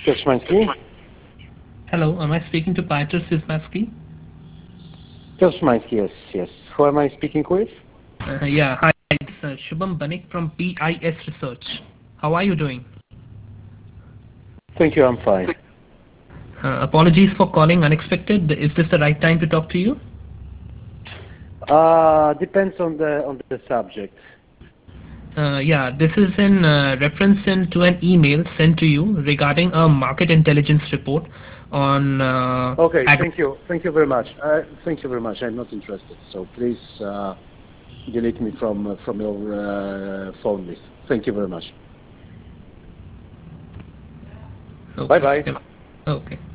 Kosmansky? Hello, am I speaking to Piotr Szymanski? Kosmansky, yes. Who am I speaking with? Yeah, hi, it's Shubham Banik from PIS Research. How are you doing? Thank you, I'm fine. Apologies for calling unexpected. Is this the right time to talk to you? Depends on the subject. Yeah, this is in reference to an email sent to you regarding a market intelligence report on Okay, thank you. Thank you very much. Thank you very much. I'm not interested. So please delete me from your phone list. Thank you very much. Okay. Bye bye. Okay.